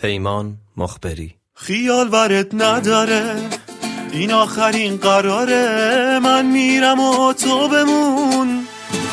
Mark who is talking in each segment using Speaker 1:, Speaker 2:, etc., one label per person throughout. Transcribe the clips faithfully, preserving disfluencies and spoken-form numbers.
Speaker 1: پیمان مخبری.
Speaker 2: خیال ورد نداره این آخرین قراره، من میرم و تو بمون.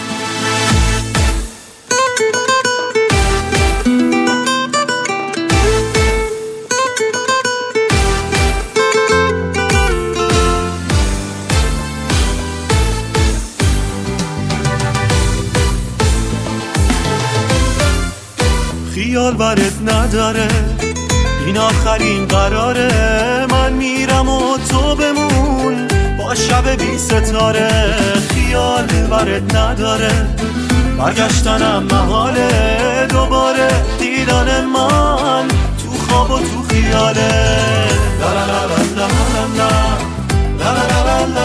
Speaker 2: خیال ورد نداره این آخرین قراره، من میرم و تو بمون با شب بی ستاره. خیال ورد نداره برگشتنم محاله، دوباره دیدن من تو خواب و تو خیاله. لا لا لا لا لا لا لا لا لا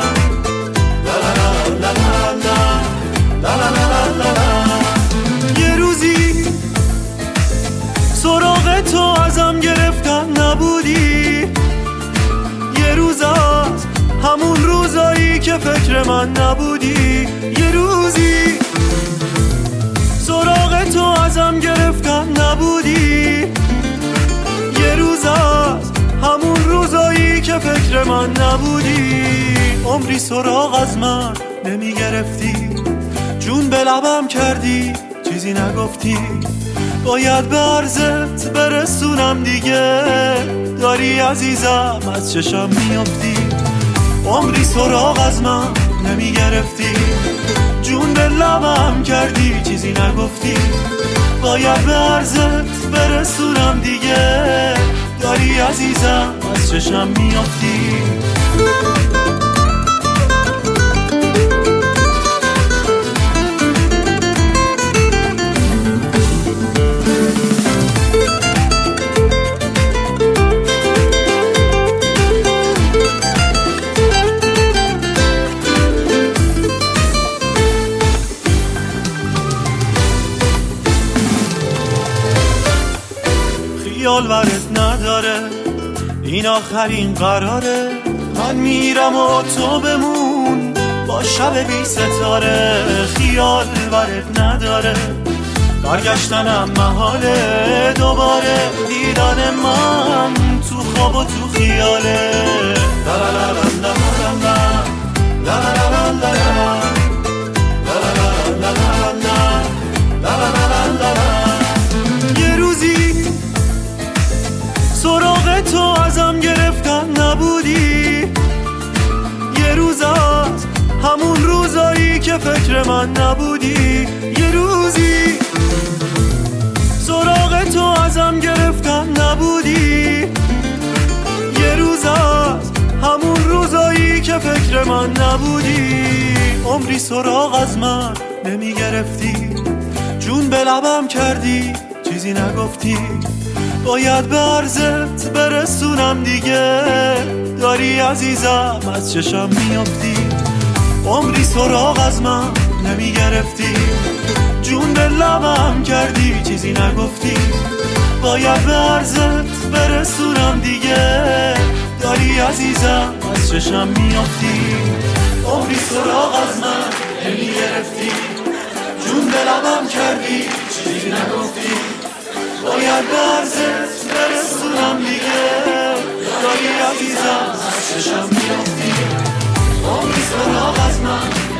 Speaker 2: سراغ تو ازم گرفتن نبودی، یه روز از همون روزایی که فکر من نبودی. یه روزی سراغ تو ازم گرفتن نبودی، یه روز از همون روزایی که فکر من نبودی. عمری سراغ از من نمی گرفتی، جون به لبم کردی چیزی نگفتی. باید به عرضت برسونم دیگه، داری عزیزم از چشم میافتی. عمری سراغ از من نمی گرفتی، جون به لبم کردی چیزی نگفتی. باید به عرضت برسونم دیگه، داری عزیزم از چشم میافتی. خیال ورد نداره این آخرین قراره، من میرم و تو بمون با شب بی ستاره. خیال ورد نداره برگشتنم محاله، دوباره دیدن من تو خواب و تو خیاله. لا لا لا لا لا لا لا لا سراغ تو ازم گرفتن نبودی، یه روز از همون روزایی که فکر من نبودی. یه روزی سراغ تو ازم گرفتن نبودی، یه روز از همون روزایی که فکر من نبودی. عمری سراغ از من نمی گرفتی، جون به لبم کردی چیزی نگفتی. باید به عرضت برسونم دیگه، داری عزیزم از چشم میافتی. عمری سراغ از من نمی گرفتی، جون به لبم کردی چیزی نگفتی. باید به عرضت برسونم دیگه، داری عزیزم از چشم میافتی. عمری سراغ از من نمی گرفتی، جون به لبم کردی چیزی نگفتی. باید به عرضت برسونم دیگه، داری عزیزم از چشم میافتی. عمری سراغ از من